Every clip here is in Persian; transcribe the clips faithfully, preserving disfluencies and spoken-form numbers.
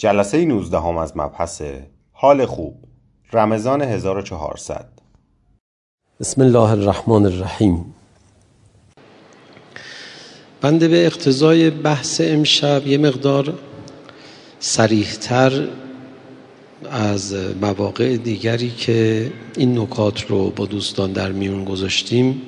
جلسه نوزدهم از مبحث حال خوب رمضان هزار و چهارصد. بسم الله الرحمن الرحیم. بنده به اقتضای بحث امشب یه مقدار صریح‌تر از مواقع دیگری که این نکات رو با دوستان در میون گذاشتیم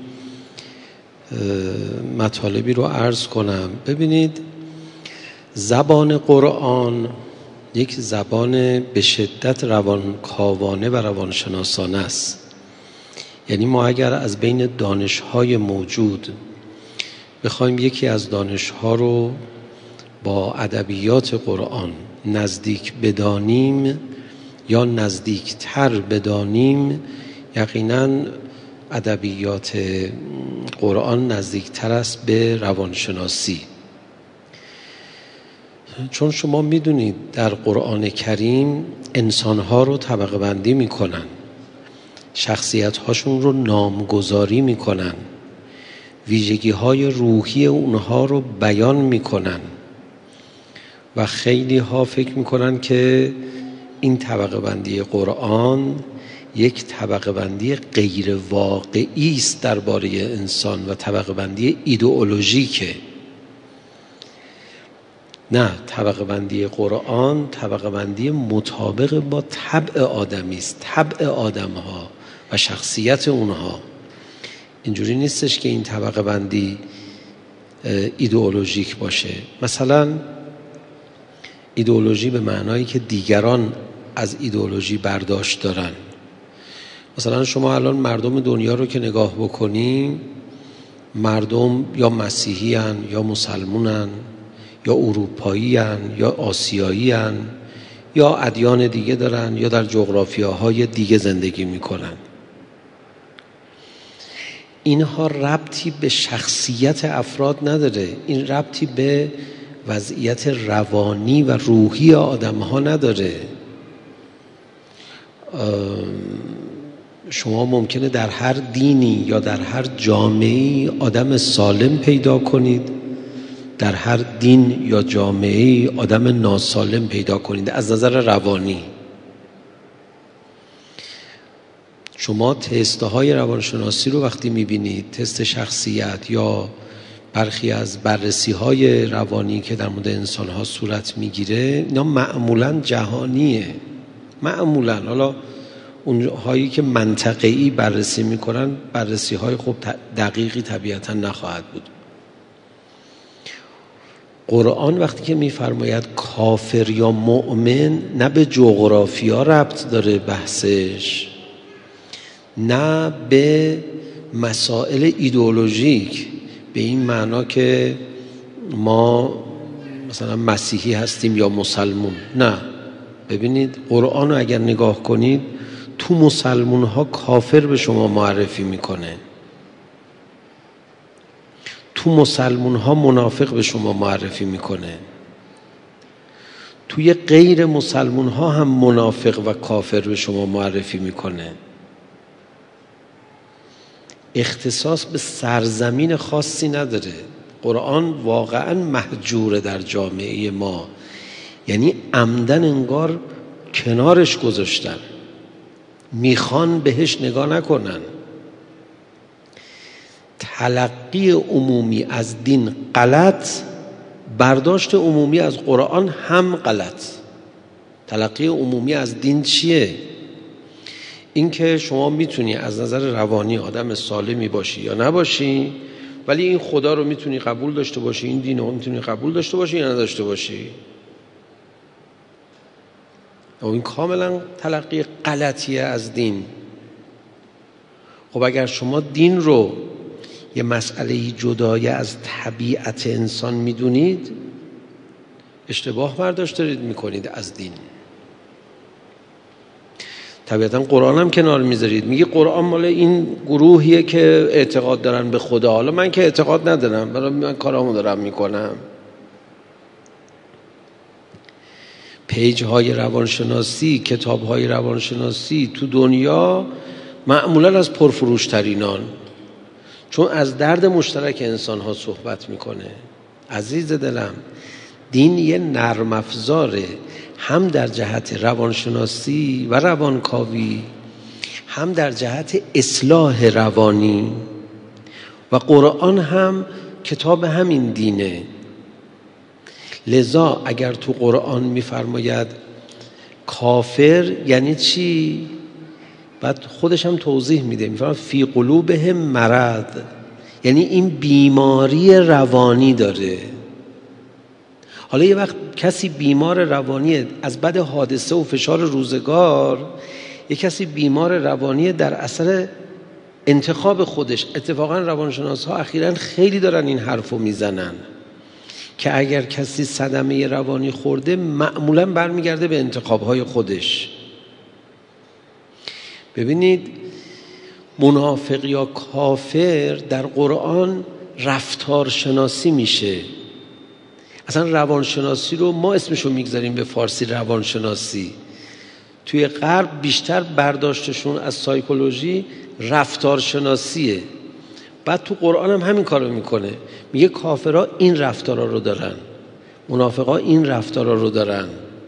مطالبی رو عرض کنم. ببینید، زبان قرآن یک زبان به شدت روانکاوانه و روانشناسانه است. یعنی ما اگر از بین دانش‌های موجود بخوایم یکی از دانش‌ها رو با ادبیات قرآن نزدیک بدانیم یا نزدیکتر بدانیم، یقیناً ادبیات قرآن نزدیکتر است به روانشناسی. چون شما میدونید در قرآن کریم انسانها رو طبقه بندی میکنن، شخصیت هاشون رو نامگذاری میکنن، ویژگی های روحی اونها رو بیان میکنن و خیلی ها فکر میکنن که این طبقه بندی قرآن یک طبقه بندی غیر واقعی است درباره انسان و طبقه بندی ایدئولوژیکه. نه، طبقه بندی قرآن طبقه بندی مطابق با طبع آدمی است، طبع آدم‌ها و شخصیت اونها. اینجوری نیستش که این طبقه بندی ایدئولوژیک باشه. مثلا ایدئولوژی به معنایی که دیگران از ایدئولوژی برداشت دارن. مثلا شما الان مردم دنیا رو که نگاه بکنیم، مردم یا مسیحی هن یا مسلمون هن یا اروپایی هن یا آسیایی هن یا ادیان دیگه دارن یا در جغرافیاهای دیگه زندگی میکنن. اینها ربطی به شخصیت افراد نداره، این ربطی به وضعیت روانی و روحی آدم ها نداره. شما ممکنه در هر دینی یا در هر جامعه‌ای آدم سالم پیدا کنید، در هر دین یا جامعه‌ای آدم ناسالم پیدا کنید از نظر روانی. شما تست‌های روانشناسی رو وقتی می‌بینید، تست شخصیت یا برخی از بررسی‌های روانی که در مورد انسان‌ها صورت می‌گیره، اینا معمولاً جهانیه. معمولاً حالا اونهایی که منطقه‌ای بررسی می‌کنن بررسی‌های خوب دقیقی طبیعتاً نخواهد بود. قرآن وقتی که می‌فرماید کافر یا مؤمن، نه به جغرافیا ربط داره بحثش، نه به مسائل ایدئولوژیک، به این معنا که ما مثلا مسیحی هستیم یا مسلمون. نه، ببینید قرآن رو اگر نگاه کنید، تو مسلمون ها کافر به شما معرفی میکنه، تو مسلمون ها منافق به شما معرفی میکنه، توی غیر مسلمون ها هم منافق و کافر به شما معرفی میکنه. اختصاص به سرزمین خاصی نداره. قرآن واقعا محجوره در جامعه ما، یعنی عمدن انگار کنارش گذاشتن، میخوان بهش نگاه نکنن. تلقی عمومی از دین غلط، برداشت عمومی از قرآن هم غلط. تلقی عمومی از دین چیه؟ این که شما میتونی از نظر روانی آدم سالمی باشی یا نباشی، ولی این خدا رو میتونی قبول داشته باشی، این دین رو میتونی قبول داشته باشی یا نداشته باشی. و این کاملا تلقی غلطیه از دین. خب اگر شما دین رو یه مسئله جدای از طبیعت انسان میدونید، اشتباه برداشت دارید میکنید از دین. طبیعتا قرآن هم کنار میذارید، میگی قرآن مال این گروهیه که اعتقاد دارن به خدا. حالا من که اعتقاد ندارم، برای من کارامو دارم میکنم. پیج های روانشناسی، کتاب های روانشناسی تو دنیا معمولا از پرفروشترینان، چون از درد مشترک انسان ها صحبت میکنه. عزیز دلم، دین یه نرم افزاره، هم در جهت روانشناسی و روانکاوی، هم در جهت اصلاح روانی. و قرآن هم کتاب همین دینه. لذا اگر تو قرآن میفرماید کافر یعنی چی؟ بعد خودش هم توضیح میده، میفرماید فی قلوبهم مرض، یعنی این بیماری روانی داره. حالا یه وقت کسی بیمار روانیه از بعد حادثه و فشار روزگار، یه کسی بیمار روانیه در اثر انتخاب خودش. اتفاقا روانشناس ها اخیراً خیلی دارن این حرفو میزنن که اگر کسی صدمه روانی خورده معمولاً برمیگرده به انتخابهای خودش. ببینید منافق یا کافر در قرآن رفتار شناسی میشه. اصلا روانشناسی رو ما اسمشو میگذاریم به فارسی روانشناسی. توی غرب بیشتر برداشتشون از سایکولوژی رفتار شناسیه. بعد تو قرآن هم همین کارو میکنه، میگه کافرها این رفتارا رو دارن، منافقا این رفتارا رو دارن.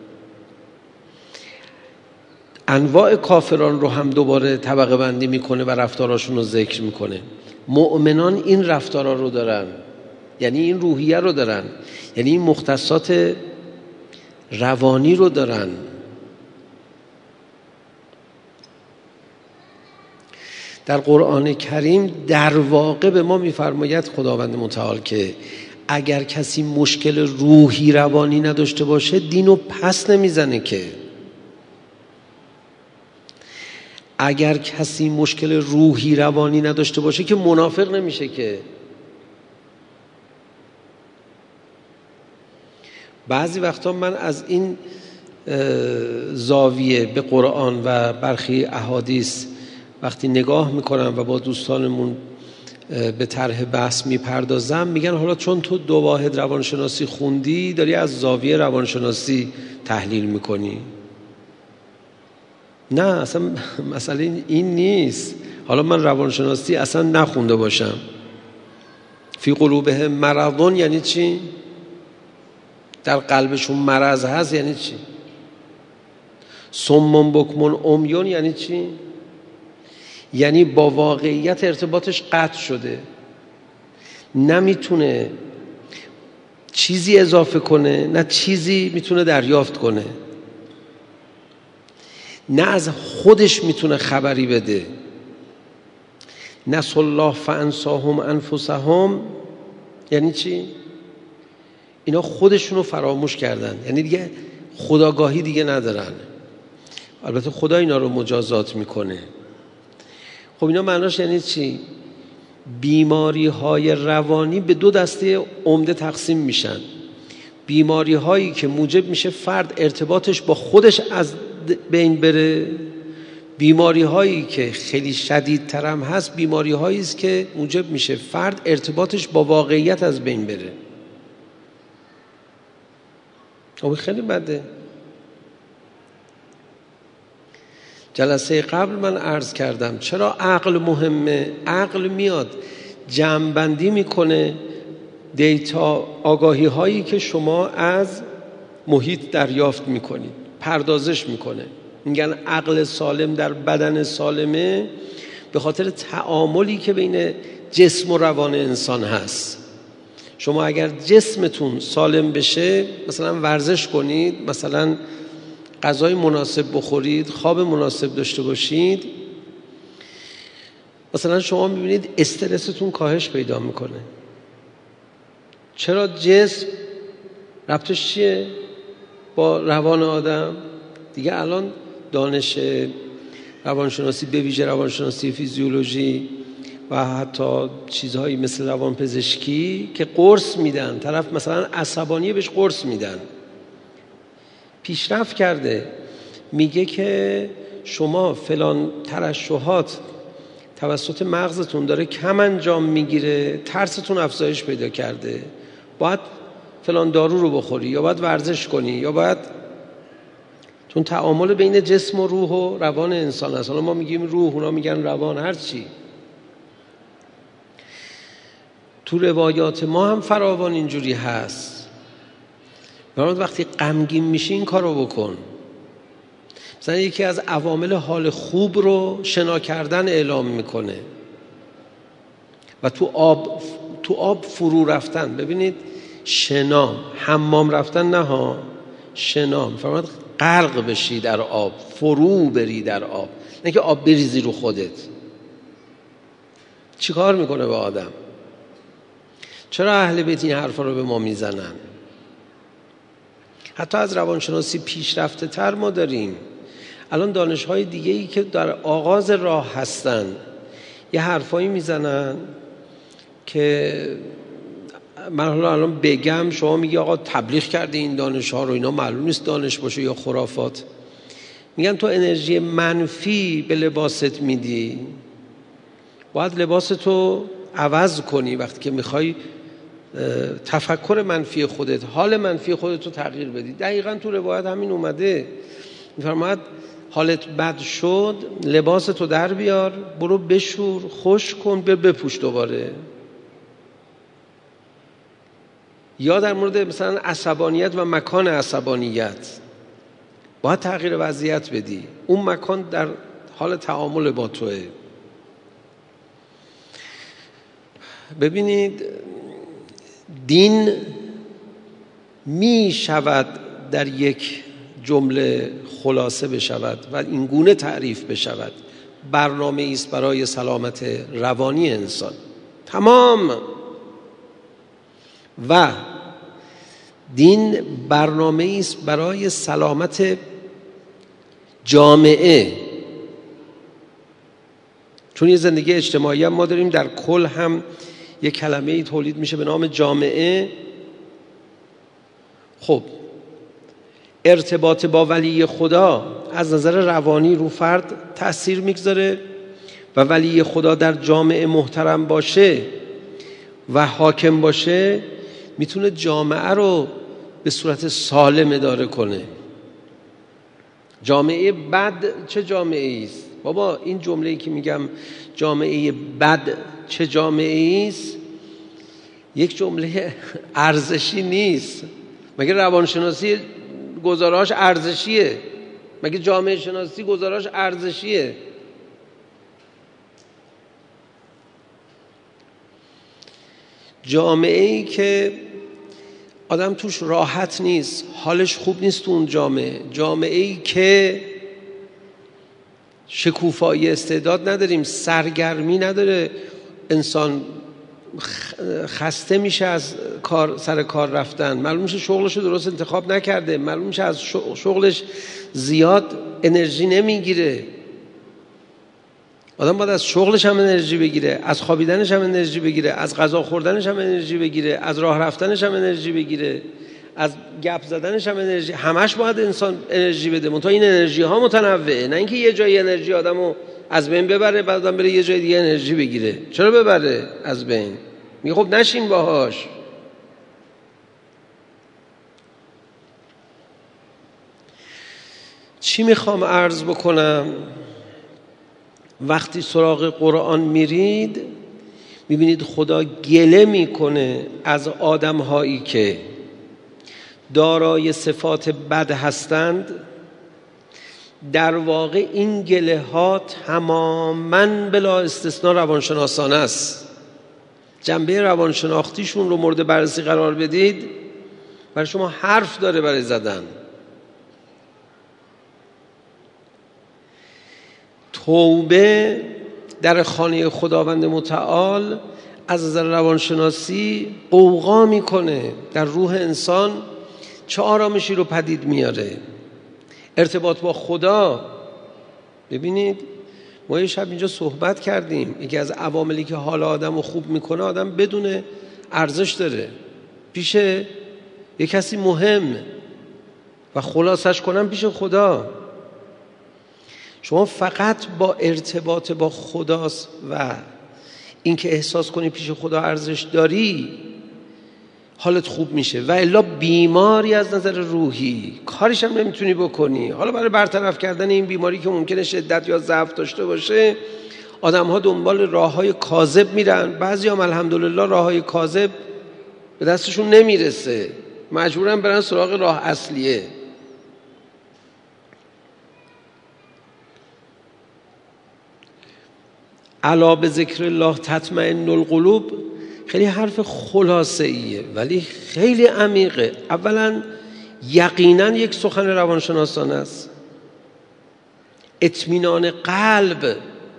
انواع کافران رو هم دوباره طبقه بندی میکنه و رفتاراشون رو ذکر میکنه. مؤمنان این رفتارا رو دارن، یعنی این روحیه رو دارن، یعنی این مختصات روانی رو دارن. در قرآن کریم در واقع به ما میفرماید خداوند متعال که اگر کسی مشکل روحی روانی نداشته باشه دینو پس نمیزنه که. اگر کسی مشکل روحی روانی نداشته باشه که منافق نمیشه که. بعضی وقتا من از این زاویه به قرآن و برخی احادیث وقتی نگاه میکنم و با دوستانمون به طرح بحث میپردازم، میگن حالا چون تو دو واحد روانشناسی خوندی داری از زاویه روانشناسی تحلیل میکنی. نه، اصلا مسئله این نیست. حالا من روانشناسی اصلا نخونده باشم، فی قلوبهم مرض یعنی چی؟ در قلبشون مرض هست یعنی چی؟ صم بکم عمیون یعنی چی؟ یعنی با واقعیت ارتباطش قطع شده، نمیتونه چیزی اضافه کنه، نه چیزی میتونه دریافت کنه، نه از خودش میتونه خبری بده. نسوا الله فانساهم انفسهم یعنی چی؟ اینا خودشونو فراموش کردن، یعنی دیگه خودآگاهی دیگه ندارن. البته خدا اینا رو مجازات میکنه. خب اینا معناش یعنی چی؟ بیماری های روانی به دو دسته عمده تقسیم میشن. بیماری هایی که موجب میشه فرد ارتباطش با خودش از بین بره، بیماری هایی که خیلی شدیدتر هم هست بیماری هایی است که موجب میشه فرد ارتباطش با واقعیت از بین بره. خب خیلی بده. جلسه قبل من عرض کردم چرا عقل مهمه. عقل میاد جمع‌بندی میکنه دیتا، آگاهی هایی که شما از محیط دریافت میکنید، پردازش میکنه. میگن عقل سالم در بدن سالمه به خاطر تعاملی که بین جسم و روان انسان هست. شما اگر جسمتون سالم بشه، مثلا ورزش کنید، مثلا غذای مناسب بخورید، خواب مناسب داشته باشید، مثلا شما میبینید استرستون کاهش پیدا میکنه. چرا؟ جسم ربطش چیه با روان آدم؟ دیگه الان دانش روانشناسی به ویژه روانشناسی فیزیولوژی و حتی چیزهایی مثل روانپزشکی که قرص میدن، طرف مثلا عصبانیه بهش قرص میدن، پیشرفت کرده، میگه که شما فلان ترشحات توسط مغزتون داره کم انجام میگیره، ترستون افزایش پیدا کرده، باید فلان دارو رو بخوری یا باید ورزش کنی یا باید، چون تعامل بین جسم و روح و روان انسان هست. حالا ما میگیم روح، اونا میگن روان، هر چی. تو روایات ما هم فراوان اینجوری هست. برای وقتی غمگین میشی این کارو بکن. مثلا یکی از عوامل حال خوب رو شنا کردن اعلام میکنه و تو آب تو آب فرو رفتن. ببینید شنا، حمام رفتن نه ها، شنا فرمود غرق بشی در آب، فرو بری در آب، نه که آب بریزی رو خودت. چی کار میکنه به آدم؟ چرا اهل بیت این حرفا رو به ما میزنن؟ حتی از روانشناسی پیشرفته تر ما داریم الان دانش‌های دیگه‌ای که در آغاز راه هستن یه حرفایی میزنن که من حالا الان بگم شما میگی آقا تبلیغ کرده این دانش‌ها رو، اینا معلوم نیست دانش باشه یا خرافات. میگن تو انرژی منفی به لباست میدی، باید لباستو عوض کنی وقتی که میخوای تفکر منفی خودت، حال منفی خودت رو تغییر بدی. دقیقاً تو روایت همین اومده، میفرماید حالت بد شد لباستو در بیار، برو بشور، خوش کن، بیا بپوش دوباره. یا در مورد مثلا عصبانیت و مکان عصبانیت باید تغییر وضعیت بدی، اون مکان در حال تعامل با توه. ببینید دین می شود در یک جمله خلاصه بشود و این گونه تعریف بشود: برنامه است برای سلامت روانی انسان تمام. و دین برنامه است برای سلامت جامعه، چون یه زندگی اجتماعی هم ما داریم، در کل هم یک کلمه ای تولید میشه به نام جامعه. خب ارتباط با ولی خدا از نظر روانی رو فرد تأثیر میگذاره و ولی خدا در جامعه محترم باشه و حاکم باشه میتونه جامعه رو به صورت سالم اداره کنه. جامعه بد چه جامعه است؟ بابا این جمله‌ای که میگم جامعه بد چه جامعه است یک جمله ارزشی نیست. مگه روانشناسی گزارش ارزشیه؟ مگه جامعه شناسی گزارش ارزشیه؟ جامعه‌ای که آدم توش راحت نیست، حالش خوب نیست تو اون جامعه، جامعه‌ای که شکوفایی استعداد نداریم، سرگرمی نداره، انسان خسته میشه از کار، سر کار رفتن، معلوم میشه شغلش رو درست انتخاب نکرده، معلوم میشه از شغلش زیاد انرژی نمیگیره. آدم باید از شغلش هم انرژی بگیره، از خوابیدنش هم انرژی بگیره، از غذا خوردنش هم انرژی بگیره، از راه رفتنش هم انرژی بگیره، از گپ زدنش هم انرژی، همش باید انسان انرژی بده. منتها این انرژی ها متنوعه، نه اینکه یه جای انرژی آدمو از بین ببره بعد آدم بره یه جای دیگه انرژی بگیره. چرا ببره از بین؟ میگه خب نشین باهاش. چی میخوام عرض بکنم؟ وقتی سراغ قرآن میرید میبینید خدا گله میکنه از آدمهایی که دارای صفات بد هستند. در واقع این گله ها تماماً بلا استثناء روانشناسانه است. جنبه روانشناختیشون رو مورد بررسی قرار بدید، برای شما حرف داره برای زدن. توبه در خانه خداوند متعال از نظر روانشناسی قوقا میکنه، در روح انسان چه آرامشی رو پدید میاره. ارتباط با خدا، ببینید ما یه شب اینجا صحبت کردیم، یکی از عواملی که حال آدم رو خوب میکنه آدم بدون ارزش داره پیش یه کسی مهم و خلاصش کنم پیش خدا. شما فقط با ارتباط با خداست و اینکه احساس کنی پیش خدا ارزش داری حالت خوب میشه، و الا بیماری از نظر روحی کاریش هم نمیتونی بکنی. حالا برای برطرف کردن این بیماری که ممکنه شدت یا ضعف داشته باشه آدم ها دنبال راه های کاذب میرن. بعضی هم الحمدلله راه های کاذب به دستشون نمیرسه، مجبورن برن سراغ راه اصلیه. الا به ذکر الله تطمئن القلوب خیلی حرف خلاصه ایه ولی خیلی عمیقه. اولا یقینا یک سخن روانشناسانه است. اطمینان قلب.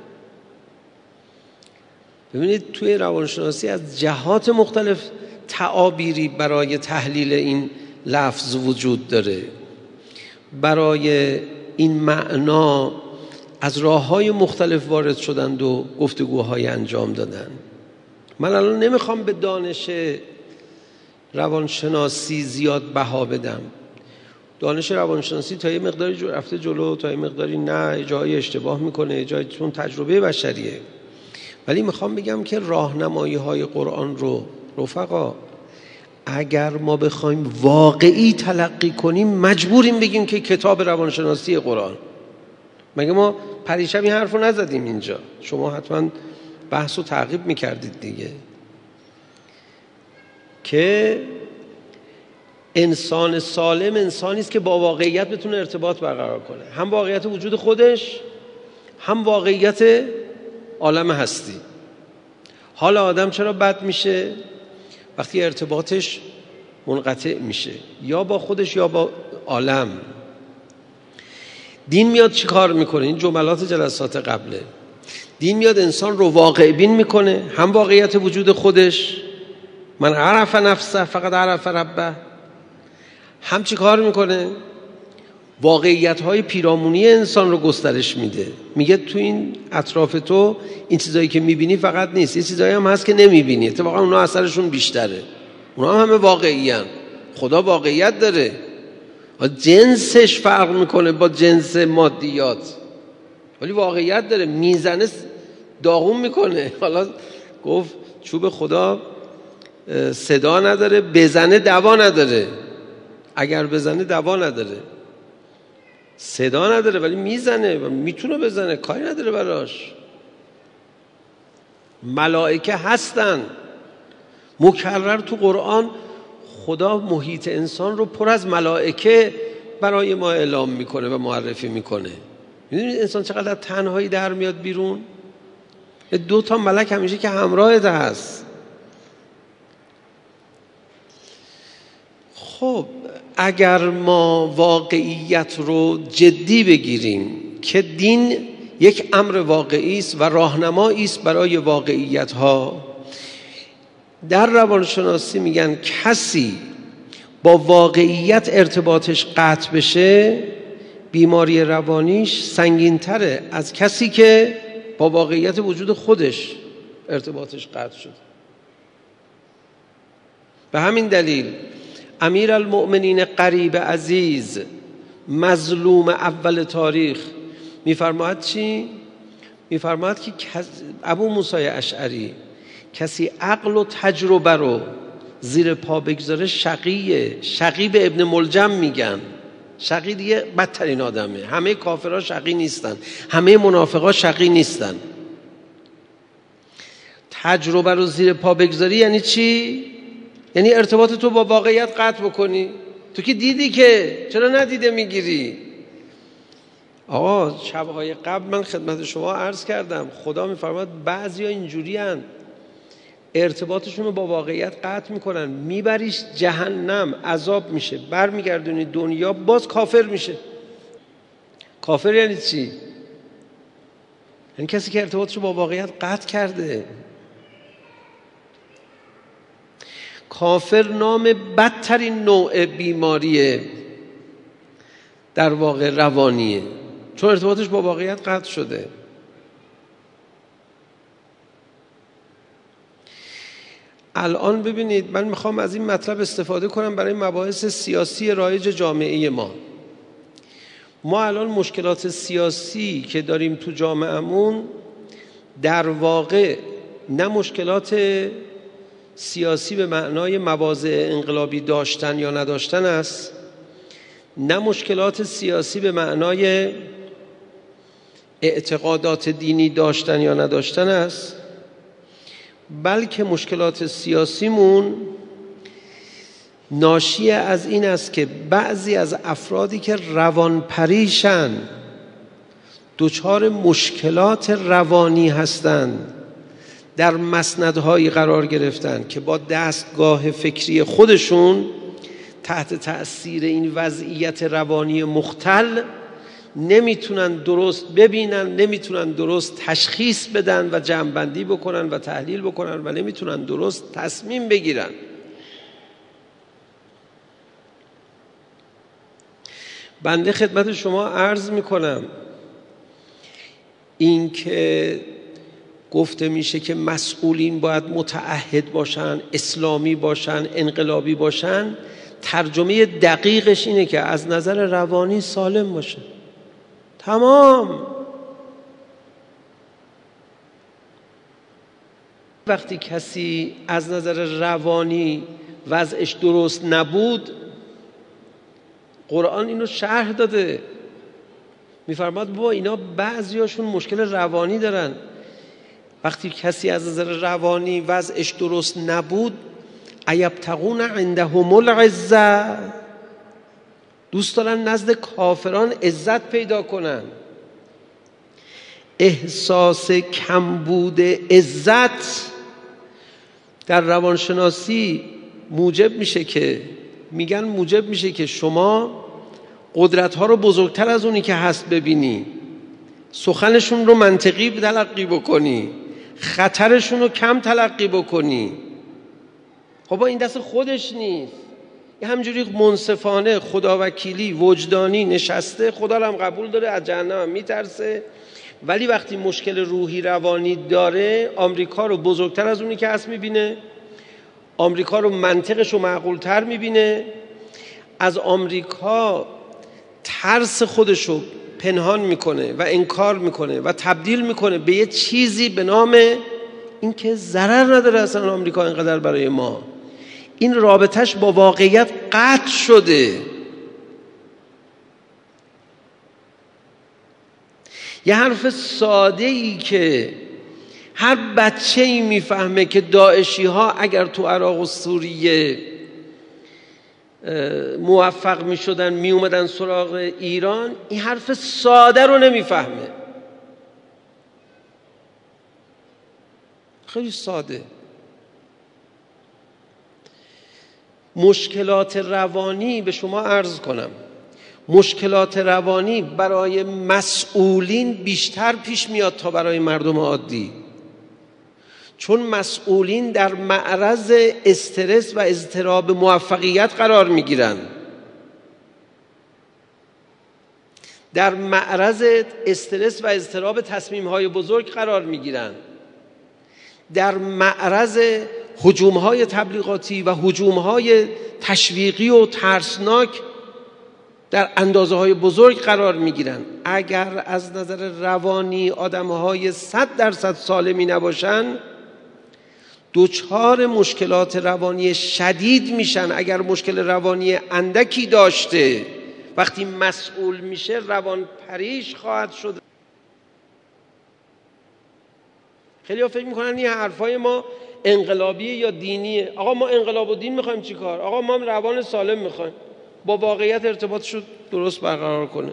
ببینید توی روانشناسی از جهات مختلف تعابیری برای تحلیل این لفظ وجود داره. برای این معنا از راه‌های مختلف وارد شدند و گفتگوهای انجام دادن. من الان نمیخوام به دانش روانشناسی زیاد بها بدم. دانش روانشناسی تا یه مقداری جو رفته جلو، تا یه مقداری نه، جایی اشتباه میکنه، جایی چون تجربه بشریه. ولی میخوام بگم که راهنمایی‌های قرآن رو رفقا اگر ما بخوایم واقعی تلقی کنیم مجبوریم بگیم که کتاب روانشناسی قرآن. مگه ما پریشب این حرف رو نزدیم اینجا؟ شما حتما بحث رو تعقیب میکردید دیگه که انسان سالم انسانی است که با واقعیت بتونه ارتباط برقرار کنه، هم واقعیت وجود خودش هم واقعیت عالم هستی. حال آدم چرا بد میشه؟ وقتی ارتباطش منقطع میشه، یا با خودش یا با عالم. دین میاد چی کار میکنه؟ این جملات جلسات قبله. دین میاد انسان رو واقع بین میکنه، هم واقعیت وجود خودش، من عرف نفسه فقط عرف ربه، هم چی کار میکنه؟ واقعیت های پیرامونی انسان رو گسترش میده. میگه تو این اطراف تو این چیزایی که میبینی فقط نیست، یه چیزایی هم هست که نمیبینی، اتفاقا اونا اثرشون بیشتره، اونا هم همه واقعی هن. خدا واقعیت داره، جنسش فرق میکنه با جنس مادیات ولی واقعیت داره. میزنه داغون میکنه. حالا گفت چوب خدا صدا نداره، بزنه دوا نداره. اگر بزنه دوا نداره، صدا نداره ولی میزنه و میتونه بزنه، کاری نداره براش. ملائکه هستن مکرر تو قرآن. خدا محیط انسان رو پر از ملائکه برای ما اعلام میکنه و معرفی میکنه. میدونید انسان چقدر تنهایی در میاد بیرون؟ دو تا ملک همیشه که همراهت هست. خب اگر ما واقعیت رو جدی بگیریم که دین یک امر واقعی است و راهنمایی است برای واقعیت ها، در روانشناسی میگن کسی با واقعیت ارتباطش قطع بشه بیماری روانیش سنگین‌تره از کسی که با واقعیت وجود خودش ارتباطش قطع شده. به همین دلیل امیر المؤمنین قریب عزیز مظلوم اول تاریخ میفرماید چی؟ میفرماید که ابو موسی اشعری کسی عقل و تجربه رو زیر پا بگذاره شقیه. شقی به ابن ملجم میگن. شقی دیگه بدترین آدمه. همه کافرها شقی نیستن، همه منافقها شقی نیستن. تجربه رو زیر پا بگذاری یعنی چی؟ یعنی ارتباط تو با واقعیت قطع بکنی. تو که دیدی، که چرا ندیده میگیری؟ آقا شبهای قبل من خدمت شما عرض کردم خدا میفرماد بعضیا اینجوری هن ارتباطشون رو با واقعیت قطع میکنن، میبریش جهنم، عذاب میشه، برمیگردونی دنیا باز کافر میشه. کافر یعنی چی؟ یعنی کسی که ارتباطش رو با واقعیت قطع کرده. کافر نام بدترین نوع بیماریه، در واقع روانیه، چون ارتباطش با واقعیت قطع شده. الان ببینید من میخوام از این مطلب استفاده کنم برای مباحث سیاسی رایج جامعه ما. ما الان مشکلات سیاسی که داریم تو جامعهمون در واقع نه مشکلات سیاسی به معنای مواضع انقلابی داشتن یا نداشتن است، نه مشکلات سیاسی به معنای اعتقادات دینی داشتن یا نداشتن است، بلکه مشکلات سیاسیمون ناشی از این است که بعضی از افرادی که روانپریشن، دچار مشکلات روانی هستند، در مسندهایی قرار گرفتن که با دستگاه فکری خودشون تحت تأثیر این وضعیت روانی مختل نمیتونن درست ببینن، نمیتونن درست تشخیص بدن و جمع‌بندی بکنن و تحلیل بکنن و نمیتونن درست تصمیم بگیرن. بنده خدمت شما عرض میکنم این که گفته میشه که مسئولین باید متعهد باشن، اسلامی باشن، انقلابی باشن، ترجمه دقیقش اینه که از نظر روانی سالم باشه. تمام. وقتی کسی از نظر روانی وضعش درست نبود، قرآن اینو شرح داده، میفرماد بابا اینا بعضیاشون مشکل روانی دارن. وقتی کسی از نظر روانی وضعش درست نبود، ایبتغون عندهم العزة، دوست دارن نزد کافران عزت پیدا کنن. احساس کمبود عزت در روانشناسی موجب میشه که میگن موجب میشه که شما قدرت‌ها رو بزرگتر از اونی که هست ببینی، سخنشون رو منطقی تلقی بکنی، خطرشون رو کم تلقی بکنی. خب این دست خودش نیست، این همجوری منصفانه خداوکیلی وجدانی نشسته، خدا رو هم قبول داره، از جهنم هم میترسه، ولی وقتی مشکل روحی روانی داره آمریکا رو بزرگتر از اونی که هست میبینه، آمریکا رو منطقش رو معقولتر میبینه، از آمریکا ترس خودش رو پنهان میکنه و انکار میکنه و تبدیل میکنه به یه چیزی به نام این که ضرر نداره اصلا آمریکا اینقدر برای ما. این رابطش با واقعیت قطع شده. یه حرف ساده ای که هر بچه ای میفهمه که داعشی ها اگر تو عراق و سوریه موفق می شدن می اومدن سراغ ایران، این حرف ساده رو نمیفهمه. خیلی ساده. مشکلات روانی به شما عرض کنم، مشکلات روانی برای مسئولین بیشتر پیش میاد تا برای مردم عادی، چون مسئولین در معرض استرس و اضطراب موفقیت قرار میگیرن، در معرض استرس و اضطراب تصمیم‌های بزرگ قرار میگیرن، در معرض هجوم‌های تبلیغاتی و هجوم‌های تشویقی و ترسناک در اندازه‌های بزرگ قرار میگیرن. اگر از نظر روانی آدم‌های صد درصد سالمی نباشن، دوچار مشکلات روانی شدید میشن. اگر مشکل روانی اندکی داشته، وقتی مسئول میشه روان پریش خواهد شد. خیلی ها فکر میکنن این حرفای ما انقلابیه یا دینیه. آقا ما انقلاب و دین میخوایم چی کار؟ آقا ما روان سالم میخوایم، با واقعیت ارتباطش رو درست برقرار کنه.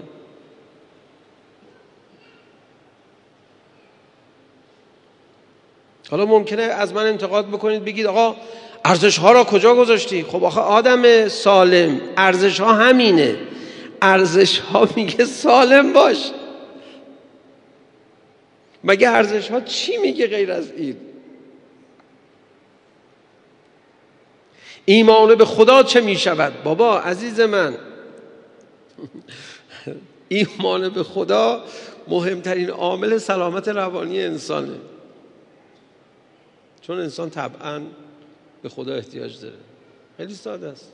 حالا ممکنه از من انتقاد بکنید، بگید آقا ارزش ها را کجا گذاشتی؟ خب آخه آدم سالم ارزش ها همینه. ارزش ها میگه سالم باش. مگه ارزش ها چی میگه غیر از این؟ ایمان به خدا چه میشود؟ بابا عزیز من، ایمان به خدا مهمترین عامل سلامت روانی انسانه، چون انسان طبعاً به خدا احتیاج داره. خیلی ساده است.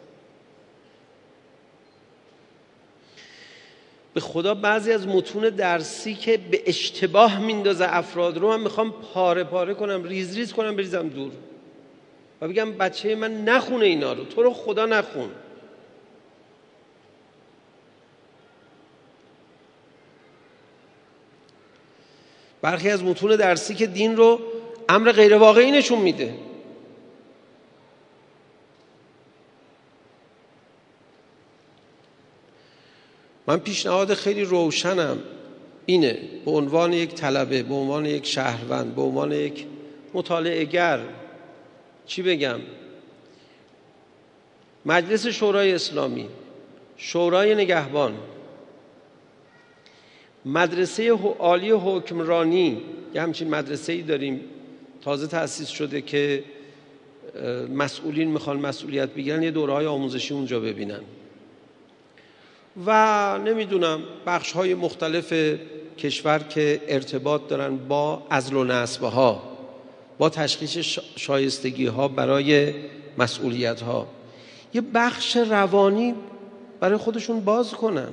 به خدا بعضی از متون درسی که به اشتباه میندازه افراد رو من میخوام پاره پاره کنم، ریز ریز کنم، بریزم دور و بگم بچه من نخونه اینا رو، تو رو خدا نخون. برخی از متون درسی که دین رو امر غیر واقعی نشون میده. من پیشنهاد خیلی روشنم اینه، به عنوان یک طلبه، به عنوان یک شهروند، به عنوان یک مطالعه‌گر، چی بگم، مجلس شورای اسلامی، شورای نگهبان، مدرسه عالی حکمرانی، یه همچین مدرسه‌ای داریم تازه تأسیس شده که مسئولین میخوان مسئولیت بگیرن، یه دوره‌های آموزشی اونجا ببینن و نمیدونم بخش‌های مختلف کشور که ارتباط دارن با عزل و نصب‌ها، با تشخیص شایستگی‌ها برای مسئولیت‌ها، یه بخش روانی برای خودشون باز کنن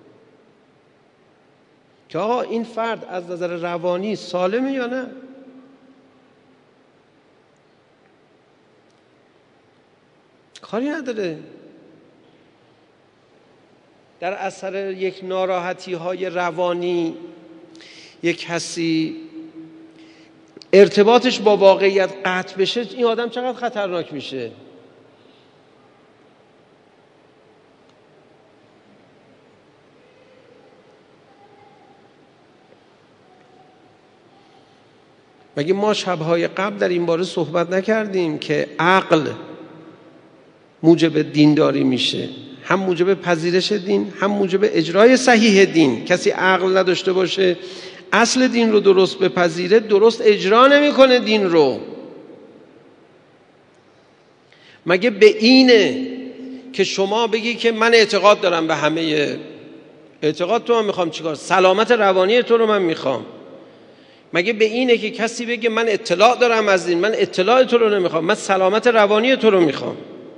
که آقا این فرد از نظر روانی سالمه یا نه. کاری نداره در اثر یک ناراحتی های روانی یک کسی ارتباطش با واقعیت قطع بشه، این آدم چقدر خطرناک میشه. مگه ما شبهای قبل در این باره صحبت نکردیم که عقل موجب دینداری میشه، هم موجب پذیرش دین، هم موجب اجرای صحیح دین. کسی عقل نداشته باشه اصل دین رو درست بپذیره، درست اجرا نمیکنه دین رو. مگه به اینه که شما بگی که من اعتقاد دارم به همه، اعتقاد تو من میخوام چیکار؟ سلامت روانی تو رو من میخوام. مگه به اینه که کسی بگه من اطلاع دارم از دین، من اطلاع تو رو نمیخوام، من سلامت روانی تو رو میخوام؟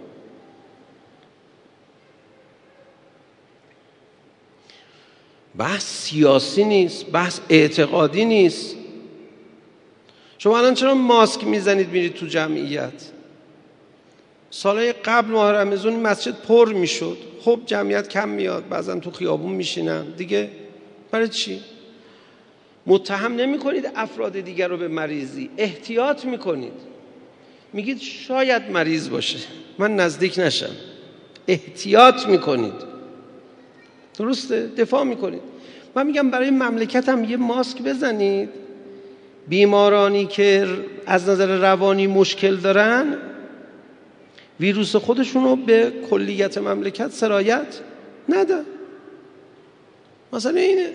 بحث سیاسی نیست، بحث اعتقادی نیست. شما الان چرا ماسک میزنید میرید تو جمعیت؟ سالهای قبل ماه رمضان مسجد پر میشد، خب جمعیت کم میاد، بعضا تو خیابون میشینن دیگه، برای چی؟ متهم نمی کنید افراد دیگر رو به مریضی، احتیاط میکنید، میگید شاید مریض باشه من نزدیک نشم، احتیاط میکنید. درسته؟ دفاع میکنید. من میگم برای مملکت هم یه ماسک بزنید. بیمارانی که از نظر روانی مشکل دارن ویروس خودشون رو به کلیت مملکت سرایت نده. مثلا اینه.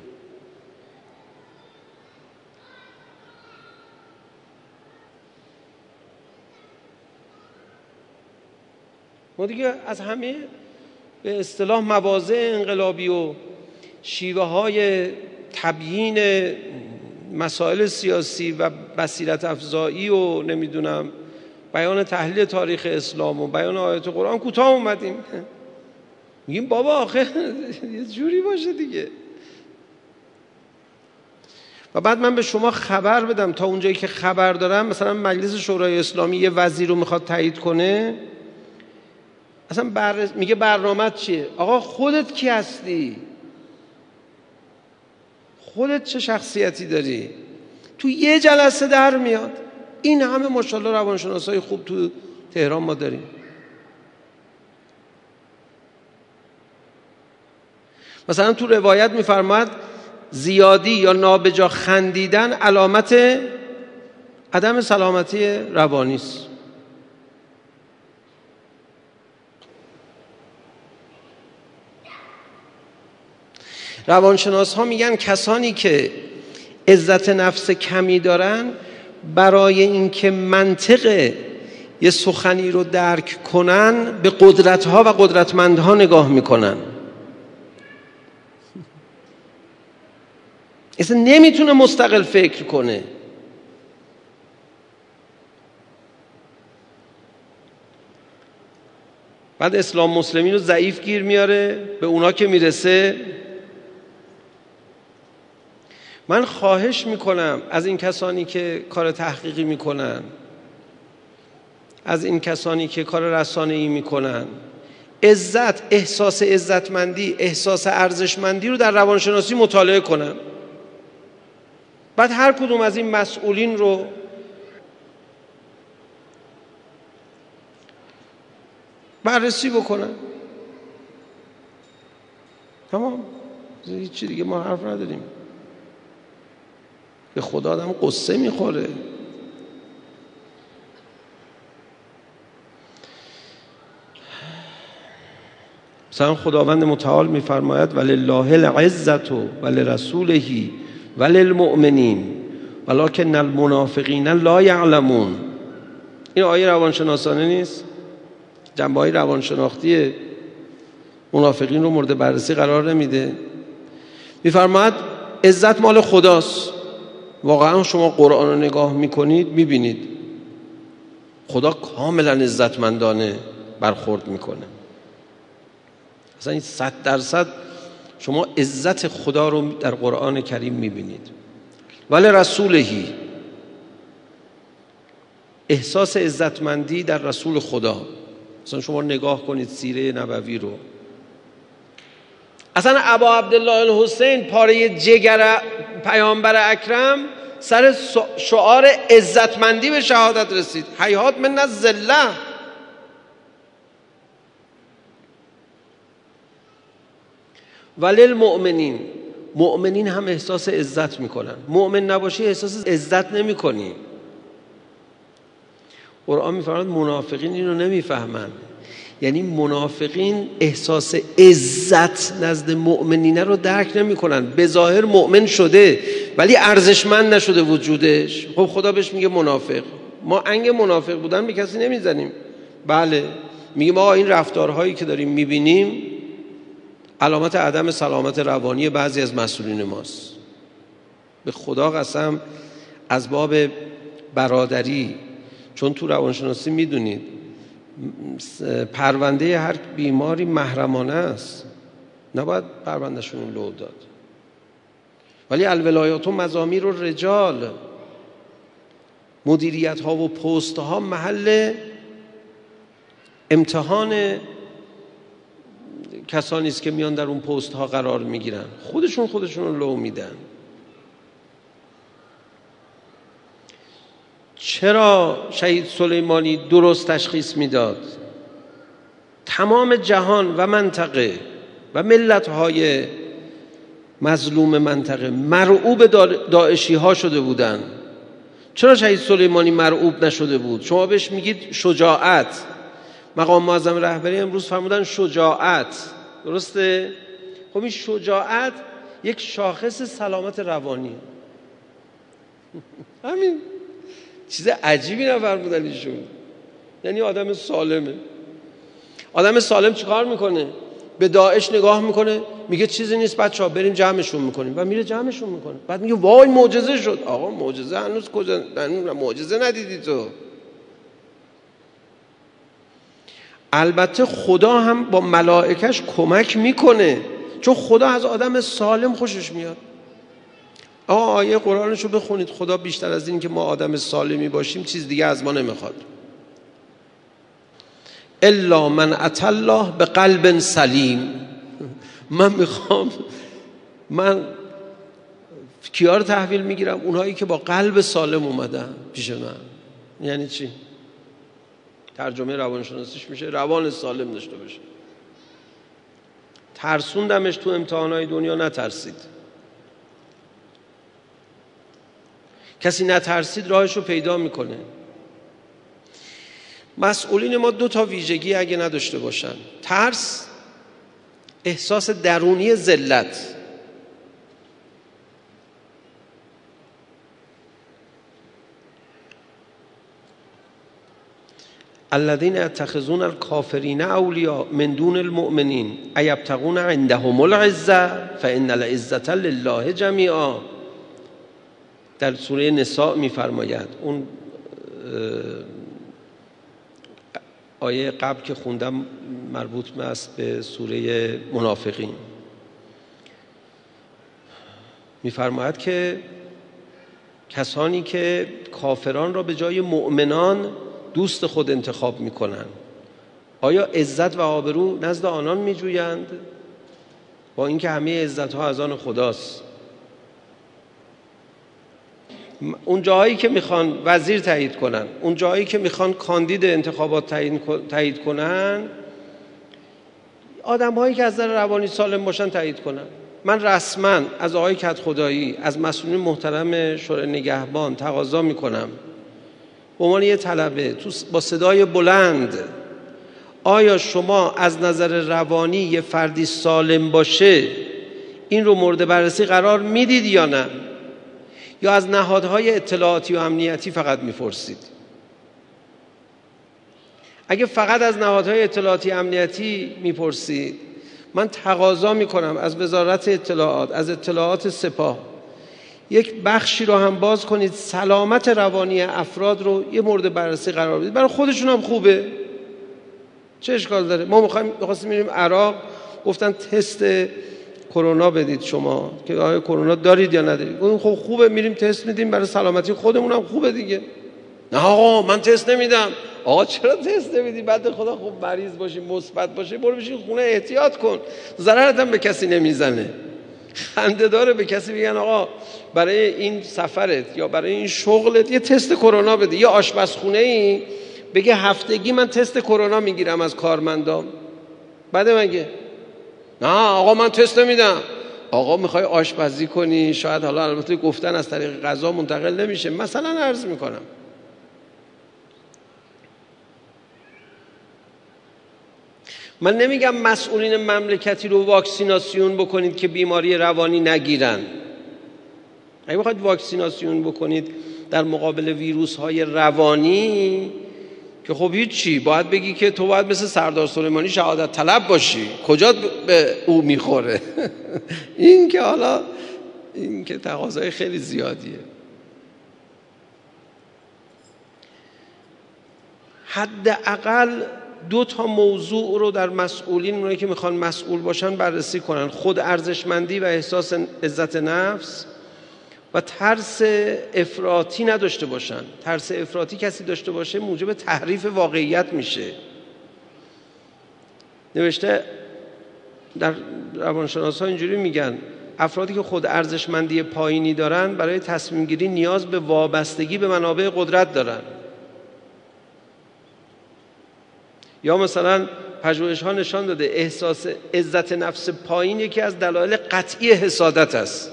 ما دیگه از همه به اصطلاح مواضع انقلابی و شیوه های تبیین مسائل سیاسی و بصیرت افزایی و نمیدونم بیان تحلیل تاریخ اسلام و بیان آیات قرآن کوتاه اومدیم. میگیم بابا آخه یه جوری باشه دیگه. و بعد من به شما خبر بدم، تا اونجایی که خبر دارم، مثلا مجلس شورای اسلامی یه وزیر رو میخواد تایید کنه، اصلا بر... میگه برنامه‌ت چیه؟ آقا خودت کی هستی؟ خودت چه شخصیتی داری؟ تو یه جلسه در میاد. این همه ماشاءالله روانشناسای خوب تو تهران ما داریم. مثلا تو روایت میفرماید زیادی یا نابجا خندیدن علامت عدم سلامتی روانی است. روانشناس ها میگن کسانی که عزت نفس کمی دارن برای اینکه منطق یه سخنی رو درک کنن به قدرت ها و قدرتمند ها نگاه میکنن. اصلا نمیتونه مستقل فکر کنه. بعد اسلام مسلمین رو ضعیف گیر میاره، به اونا که میرسه. من خواهش میکنم از این کسانی که کار تحقیقی میکنن، از این کسانی که کار رسانه‌ای میکنن، عزت، احساس عزتمندی، احساس ارزشمندی رو در روانشناسی مطالعه کنن. بعد هر کدوم از این مسئولین رو بررسی بکنن. تمام، هیچی دیگه ما حرف نداریم. به خدا آدم قصه میخوره. مثلا خداوند متعال میفرماید ولله العزة ولرسوله وللمؤمنین ولکن المنافقین لا یعلمون. این آیه روانشناسانه نیست، جنبه‌های روانشناختی منافقین رو مورد بررسی قرار نمیده. میفرماید عزت مال خداست. واقعا شما قرآن رو نگاه میکنید میبینید خدا کاملا عزتمندانه برخورد میکنه. اصلا این صد درصد شما عزت خدا رو در قرآن کریم میبینید. ولی رسولهی، احساس عزتمندی در رسول خدا. اصلا شما نگاه کنید سیره نبوی رو، اصلا ابا عبدالله الحسین پاره جگر پیامبر اکرم سر شعار عزتمندی به شهادت رسید. هیهات من الذله. ولی المؤمنین، مؤمنین هم احساس عزت میکنن. مؤمن نباشی احساس عزت نمیکنی. قرآن میفرماید منافقین اینو نمیفهمن. یعنی منافقین احساس عزت نزد مؤمنین رو درک نمیکنن. به ظاهر مؤمن شده ولی ارزشمند نشده وجودش. خب خدا بهش میگه منافق. ما انگ منافق بودن به کسی نمیزنیم. بله میگیم آقا این رفتارهایی که داریم میبینیم علامت عدم سلامت روانی بعضی از مسئولین ماست. به خدا قسم از باب برادری، چون تو روانشناسی میدونید پرونده هر بیماری محرمانه است، نباید پروندهشون لو داد. ولی الولایات و مزامیر و رجال، مدیریت ها و پست ها محل امتحان کسانی است که میان در اون پست ها قرار میگیرن. خودشون خودشون رو لو میدن. چرا شهید سلیمانی درست تشخیص میداد؟ تمام جهان و منطقه و ملت‌های مظلوم منطقه مرعوب داعشی ها شده بودن. چرا شهید سلیمانی مرعوب نشده بود؟ شما بهش میگید شجاعت. مقام معظم رهبری امروز فرمودن شجاعت، درسته؟ خب این شجاعت یک شاخص سلامت روانی. همین چیز عجیبی نفرمودن ایشون. یعنی آدم سالمه. آدم سالم چیکار میکنه؟ به داعش نگاه میکنه میگه چیزی نیست بچه‌ها بریم جمعشون میکنیم و میره جمعشون میکنه. بعد میگه وای معجزه شد. آقا معجزه هنوز کجا؟ معجزه ندیدی تو؟ البته خدا هم با ملائکش کمک میکنه، چون خدا از آدم سالم خوشش میاد. آقا آیه قرآنشو بخونید. خدا بیشتر از این که ما آدم سالمی باشیم چیز دیگه از ما نمیخواد. الا من اتى الله به قلب سلیم. من میخوام، من کیا رو تحویل میگیرم؟ اونهایی که با قلب سالم اومدن پیش من. یعنی چی؟ ترجمه روانشناسیش میشه روان سالم داشته باشه. ترسوندمش تو امتحانات دنیا، نترسید. کسی نترسید راهش رو پیدا میکنه. مسئولین ما دو تا ویژگی اگه نداشته باشن: ترس، احساس درونی ذلت. الذين يتخذون الكافرين اولیاء من دون المؤمنین ایبتغون عندهم العزة فان العزة لله جمیعا. در سوره نساء میفرماید، اون آیه قبل که خوندم مربوط است به سوره منافقین. میفرماید که کسانی که کافران را به جای مؤمنان دوست خود انتخاب میکنن، آیا عزت و آبرو نزد آنان میجویند؟ با اینکه همه عزت ها از آن خداست. اون جایی که میخوان وزیر تایید کنن، اون جایی که میخوان کاندید انتخابات تایید کنن، آدم هایی که از نظر روانی سالم باشن تایید کنن. من رسما از آقای کدخدایی، از مسئولین محترم شورای نگهبان تقاضا میکنم به عنوان یه طلبه تو با صدای بلند، آیا شما از نظر روانی یه فردی سالم باشه این رو مورد بررسی قرار میدید یا نه؟ یا از نهادهای اطلاعاتی و امنیتی فقط میپرسید؟ اگه فقط از نهادهای اطلاعاتی و امنیتی میپرسید، من تقاضا میکنم از وزارت اطلاعات، از اطلاعات سپاه، یک بخشی رو هم باز کنید سلامت روانی افراد رو یه مورد بررسی قرار بدید. برای خودشون هم خوبه، چه اشکال داره؟ ما میخوایم می‌خواستیم میریم عراق، گفتن تست کرونا بدید شما که آیا کرونا دارید یا ندارید. گفتم خب خوبه، میریم تست میدیم برای سلامتی خودمون هم خوبه دیگه. نه آقا من تست نمیدم. آقا چرا تست نمیدی؟ بعد خدا خوب مریض باشی مثبت باشی برو بشین خونه احتیاط کن، ضررت هم به کسی نمیزنه. خنده داره به کسی بگن آقا برای این سفرت یا برای این شغلت یه تست کرونا بده. یه آشپزخونه ای بگه هفتگی من تست کرونا میگیرم از کارمندام، بعد مگه نه آقا من تست نمیدم. آقا میخوای آشپزی کنی، شاید حالا البته گفتن از طریق غذا منتقل نمیشه، مثلا عرض میکنم من نمیگم مسئولین مملکتی رو واکسیناسیون بکنید که بیماری روانی نگیرن. اگه بخواید واکسیناسیون بکنید در مقابل ویروس های روانی که خب هیچی، باید بگی که تو باید مثل سردار سلیمانی شهادت طلب باشی، کجا به او میخوره؟ این که حالا این که تقاضای خیلی زیادیه. حداقل دو تا موضوع رو در مسئولین، اونایی که میخوان مسئول باشن، بررسی کنن: خود ارزشمندی و احساس عزت نفس و ترس افراطی نداشته باشن. ترس افراطی کسی داشته باشه موجب تحریف واقعیت میشه. نوشته در روانشناسا اینجوری میگن افرادی که خود ارزشمندی پایینی دارن برای تصمیم گیری نیاز به وابستگی به منابع قدرت دارن. یا مثلا پژوهش ها نشان داده احساس عزت نفس پایین یکی از دلایل قطعی حسادت است.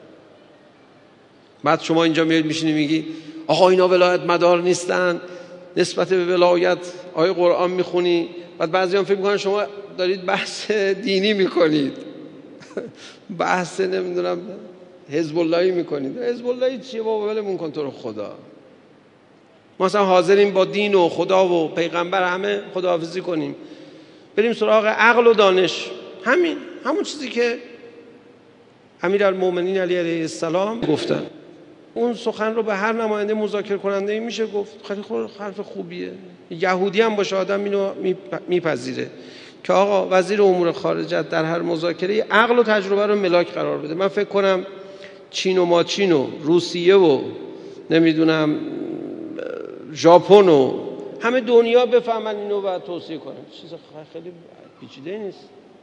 بعد شما اینجا میاد میشینی میگی آقا اینا ولایت مدار نیستن، نسبت به ولایت آیه قرآن میخونی، بعد بعضی هم فکر میکنن شما دارید بحث دینی میکنید، بحث نمیدونم حزب اللهی میکنید. حزب اللهی چیه بابا؟ ولمون کن تو رو خدا. ما اصلا حاضریم با دین و خدا و پیغمبر همه خداحافظی کنیم، بریم سراغ عقل و دانش. همین همون چیزی که امیرالمومنین علی علیه السلام گفتن. اون سخن رو به هر نماینده مذاکره کننده میشه گفت. خیلی حرف خوبیه. یهودی هم باشه آدم اینو میپذیره که آقا وزیر امور خارجه در هر مذاکره عقل و تجربه رو ملاک قرار بده. من فکر کنم چین و ماچین و روسیه و نمیدونم ژاپن و همه دنیا بفهمن اینو و توصیه کنن. چیز خیلی پیچیده نیست.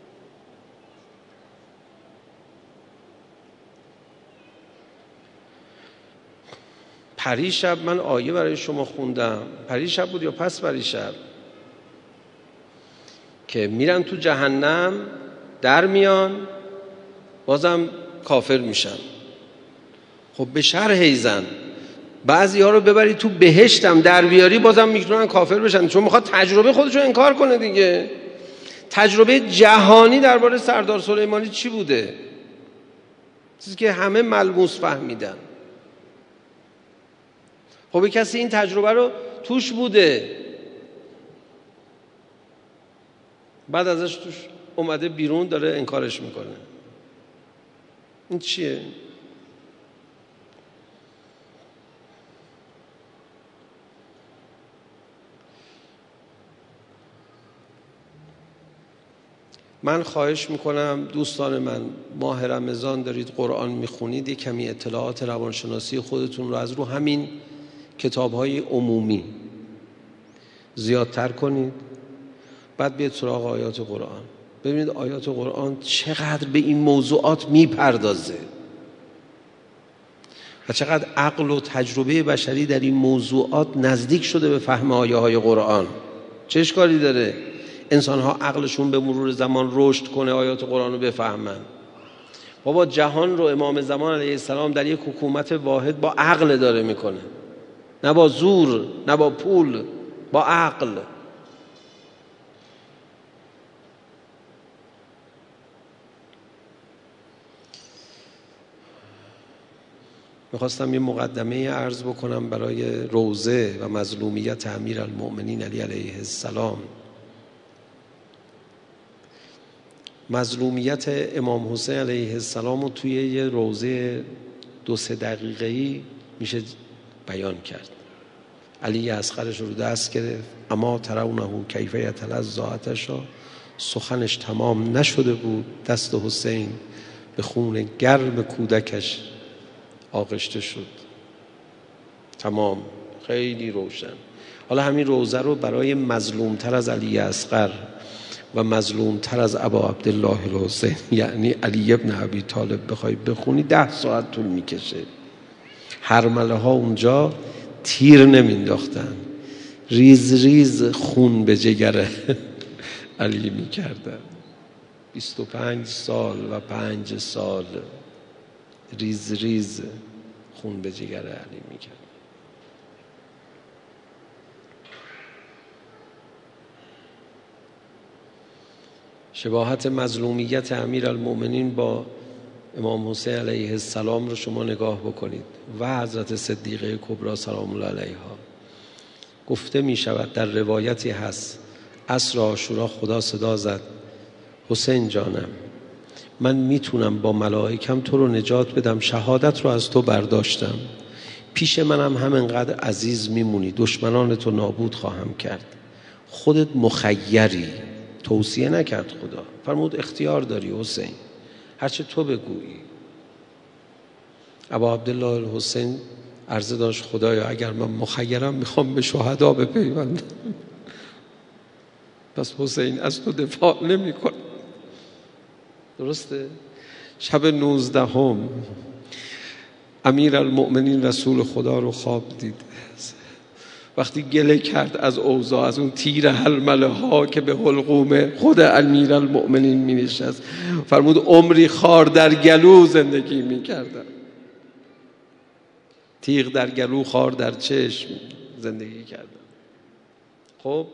پری شب من آیه برای شما خوندم، پری شب بود یا پس پری شب، که میرن تو جهنم در میان بازم کافر میشن. خب به شرح ایزن بعضی ها رو ببری تو بهشتم در بیاری بازم میتونن کافر بشن، چون میخواد تجربه خودشو انکار کنه دیگه. تجربه جهانی درباره سردار سلیمانی چی بوده؟ چیزی که همه ملموس فهمیدن. خب کسی این تجربه رو توش بوده، بعد ازش توش اومده بیرون داره انکارش میکنه. این چیه؟ من خواهش میکنم دوستان من، ماه رمضان دارید قرآن میخونید، یک کمی اطلاعات روانشناسی خودتون رو از رو همین کتاب‌های عمومی زیادتر کنید، بعد بیاید سراغ آیات قرآن. ببینید آیات قرآن چقدر به این موضوعات میپردازه و چقدر عقل و تجربه بشری در این موضوعات نزدیک شده به فهم آیه های قرآن. چه اشکالی داره؟ انسان ها عقلشون به مرور زمان رشد کنه، آیات قرآن رو بفهمن. بابا جهان رو امام زمان علیه السلام در یک حکومت واحد با عقل داره میکنه، نه با زور، نه با پول، با عقل. میخواستم یه مقدمه عرض بکنم برای روضه و مظلومیت امیرالمؤمنین علی علیه السلام. مظلومیت امام حسین علیه السلام رو توی یه روضه دو سه دقیقه‌ای میشه بیان کرد. علی اصغرش رو دست گرفت، اما ترونه کیف یتلظی آتشا، سخنش تمام نشده بود، دست حسین به خون گرم کودکش آغشته شد. تمام، خیلی روشن. حالا همین روضه رو برای مظلومتر از علی اصغر و مظلومتر از ابا عبدالله الحسین یعنی علی ابن ابی طالب بخوای بخونی ده ساعت طول میکشه. هرمله ها اونجا تیر نمینداختن، ریز ریز خون به جگر علی میکردن. بیست و پنج سال و پنج سال ریز ریز خون به جگر علی میکرد. شباهت مظلومیت امیرالمؤمنین با امام حسین علیه السلام رو شما نگاه بکنید و حضرت صدیقه کبری سلام الله علیها. گفته می شود در روایتی هست عصر عاشورا خدا صدا زد حسین جانم، من میتونم با ملائکم تو رو نجات بدم، شهادت رو از تو برداشتم، پیش منم همینقدر عزیز میمونی، دشمنان تو نابود خواهم کرد، خودت مخیری. توصیه نکرد خدا، فرمود اختیار داری حسین، هرچه تو بگویی. ابا عبدالله الحسین عرضه داشت خدایا اگر من مخیرم میخوام به شهدا بپیوندم. پس حسین از تو دفاع نمی کن. درسته؟ شب نوزدهم امیرالمؤمنین رسول خدا رو خواب دید. وقتی گله کرد از اوضاع، از اون تیر حلمله ها که به حلقوم خود امیرالمؤمنین می نشست، فرمود عمری خار در گلو زندگی می کردم. تیغ در گلو، خار در چشم زندگی کردم. خب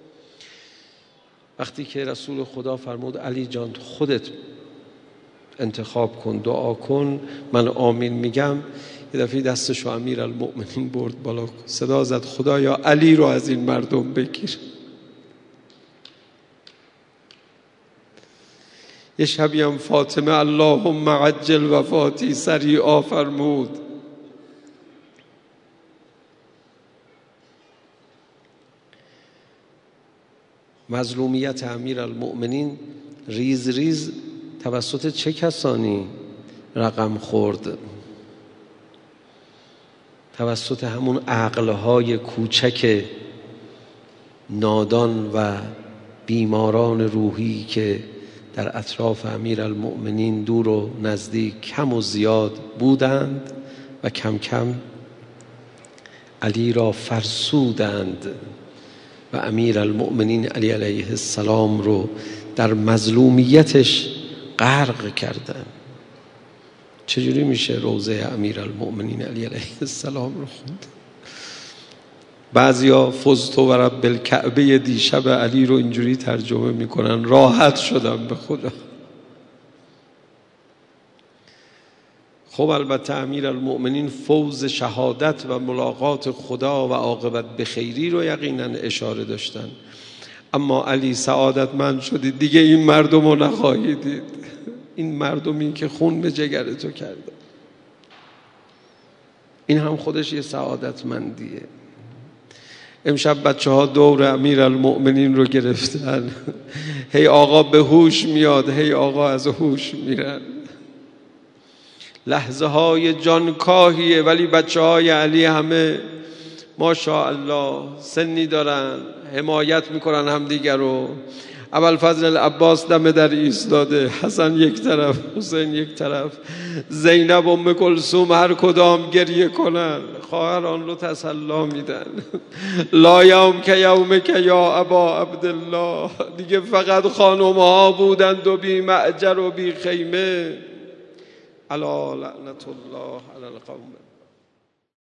وقتی که رسول خدا فرمود علی جان خودت انتخاب کن، دعا کن، من آمین میگم، یه دفعه دستشو امیرالمؤمنین برد بالا، صدا زد خدایا علی رو از این مردم بگیر. یه شبی هم فاطمه اللهم عجل وفاتی سریعا فرمود. مظلومیت امیرالمؤمنین ریز ریز توسط چه کسانی رقم خورد؟ توسط همون عقلهای کوچک نادان و بیماران روحی که در اطراف امیرالمؤمنین دور و نزدیک کم و زیاد بودند و کم کم علی را فرسودند و امیرالمؤمنین علی علیه السلام رو در مظلومیتش غرق کردند. چجوری میشه روضه امیرالمؤمنین علی علیه السلام رو خوند؟ بعضیا فزت و رب الکعبه دیشب علی رو اینجوری ترجمه میکنن راحت شدم به خدا. خب البته امیرالمؤمنین فوز شهادت و ملاقات خدا و عاقبت به خیری رو یقینا اشاره داشتن، اما علی سعادتمند شدید دیگه این مردم رو نخواهید دید، این مردمی که خون به جگر تو کرده. این هم خودش یه سعادتمندیه. امشب بچه ها دور امیرالمؤمنین رو گرفتن، هی آقا به هوش میاد، هی آقا از هوش میرن. لحظه های جانکاهیه، ولی بچه های علی همه ماشاءالله سنی دارن، حمایت میکنن همدیگر رو. ابوالفضل العباس دم در ایستاده، حسن یک طرف، حسین یک طرف، زینب، ام کلثوم هر کدام گریه کنن، خواهران رو تسلا میدن. لا یوم که یوم که یا ابا عبدالله، دیگه فقط خانم ها بودند و بی معجر و بی خیمه. الا لعنت الله علی القوم.